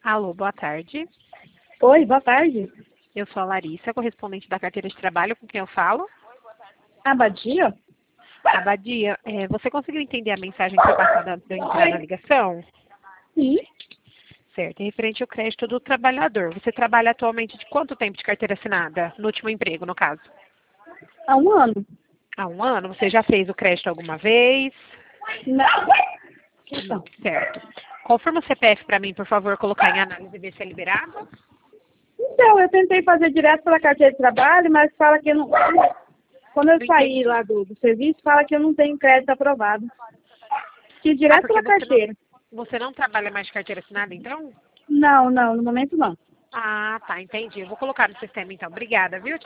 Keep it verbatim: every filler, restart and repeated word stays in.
Alô, boa tarde. Oi, boa tarde. Eu sou a Larissa, correspondente da carteira de trabalho, com quem eu falo. Abadia? Abadia, é, você conseguiu entender a mensagem que foi passada antes de eu entrar na ligação? Sim. Certo, é referente ao crédito do trabalhador. Você trabalha atualmente de quanto tempo de carteira assinada? No último emprego, no caso? Há um ano. Há um ano? Você já fez o crédito alguma vez? Não. Não, certo. Confirma o C P F para mim, por favor, colocar em análise e ver se é liberado. Então, eu tentei fazer direto pela carteira de trabalho, mas fala que eu não... Quando eu Não saí entendi. lá do, do serviço, fala que eu não tenho crédito aprovado. Fiz Ah, direto porque pela você não, carteira. você não trabalha mais de carteira assinada, então? Não, não, no momento não. Ah, tá, entendi. Eu vou colocar no sistema, então. Obrigada, viu?